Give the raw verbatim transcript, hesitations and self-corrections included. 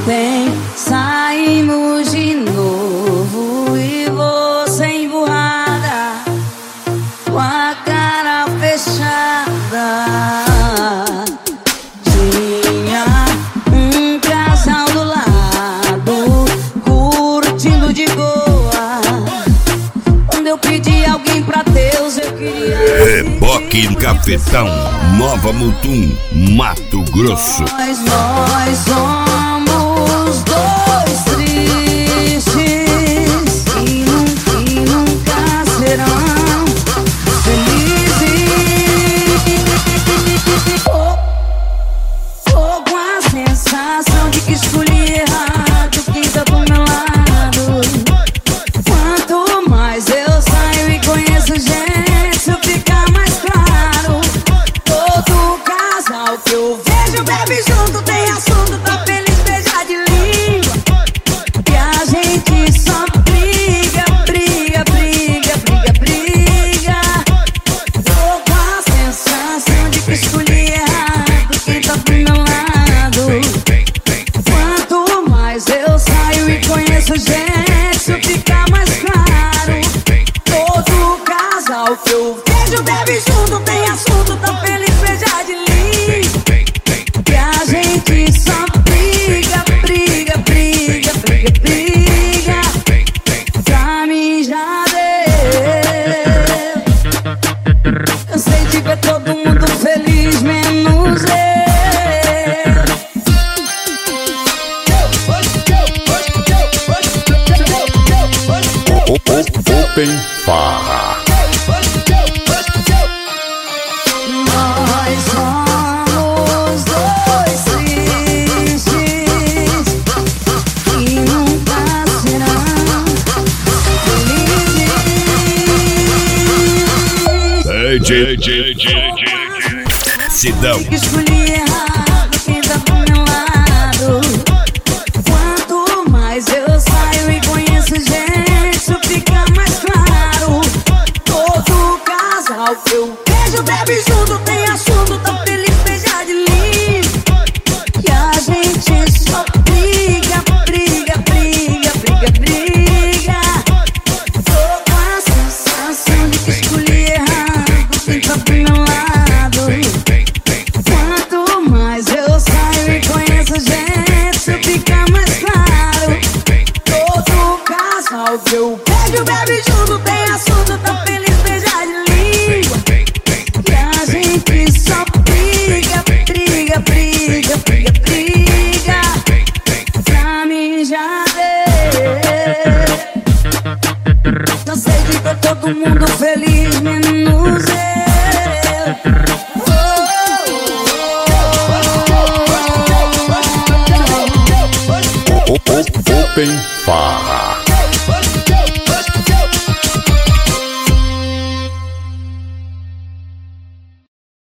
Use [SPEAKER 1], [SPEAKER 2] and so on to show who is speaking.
[SPEAKER 1] Ontem saímos de novo e você emburrada, com a cara fechada. Tinha um casal do lado, curtindo de boa. Quando eu pedi alguém pra Deus, eu queria
[SPEAKER 2] Reboque Cafetão, Nova Mutum, Mato Grosso.
[SPEAKER 1] Nós, nós somos dois tristes e nunca, e nunca serão felizes. Tô, tô com a sensação de que escolhi errado quem tá do meu lado. Quanto mais eu saio e conheço gente, isso fica mais claro. Todo casal que eu vejo bebe junto, tem assunto, tá feliz, beija de língua. E a gente só briga, briga, briga, briga, briga. Tô com a sensação de que escolhi errado quem tá do meu lado. Quanto mais eu saio e conheço gente, isso fica mais claro. Todo casal que eu vejo bebe junto, tem assunto, tá feliz, beija de língua. E a gente só briga, briga, briga, briga, briga. Pra mim já deu. Cansei de ver todo mundo feliz, menos eu.
[SPEAKER 2] Open Farra.
[SPEAKER 1] Nós somos dois tristes e nunca serão felizes.
[SPEAKER 2] D J, D J, Sidão.
[SPEAKER 1] Escolhi errado quem tá do meu lado. Quanto mais eu saio e conheço gente, isso fica mais claro. Todo casal que eu vejo bebe junto, tem assunto, tá feliz, beija de língua. E a gente só briga, briga, briga, briga, briga. Tô com a sensação de que escolhi errado quem tá do meu lado. Quanto mais eu saio e conheço gente, isso fica mais claro. Todo casal que eu vejo bebe junto, tem assunto, tá feliz, beija de língua. E a gente só briga, briga, briga, briga, briga. Pra mim já deu. Cansei de ver todo mundo feliz, menos eu.
[SPEAKER 2] Open Farra.